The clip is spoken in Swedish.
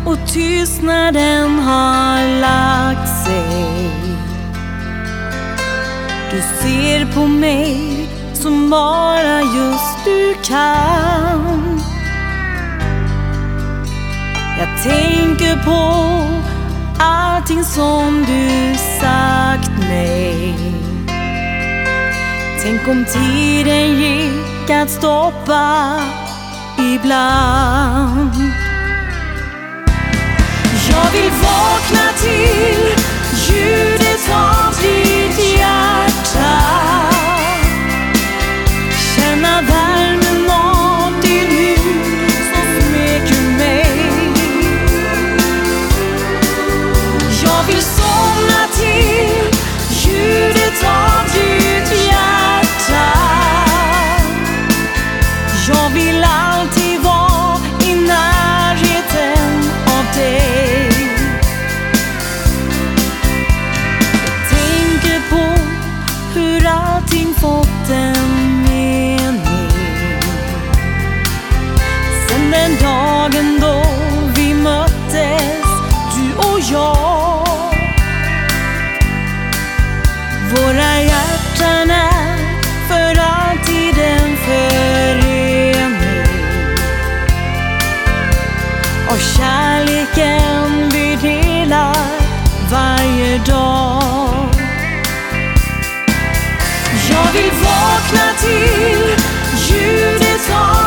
och tystnaden har lagt sig. Du ser på mig som bara just du kan. Jag tänker på allting som du sagt mig. Tänk om tiden gick att stoppa ibland. Jag vill vakna till ljudet av ditt hjärta. Känna värmen av din hud som smeker mig. Jag vill somna till ljudet av ditt hjärta. Jag vill alltid vara i närheten av dig. Jag tänker på hur allting fått en mening sen den dagen då vi möttes, du och jag. Våra hjärtan är för alltid en förening, och kärleken vi delar varje dag. Jag vill vakna till ljudet av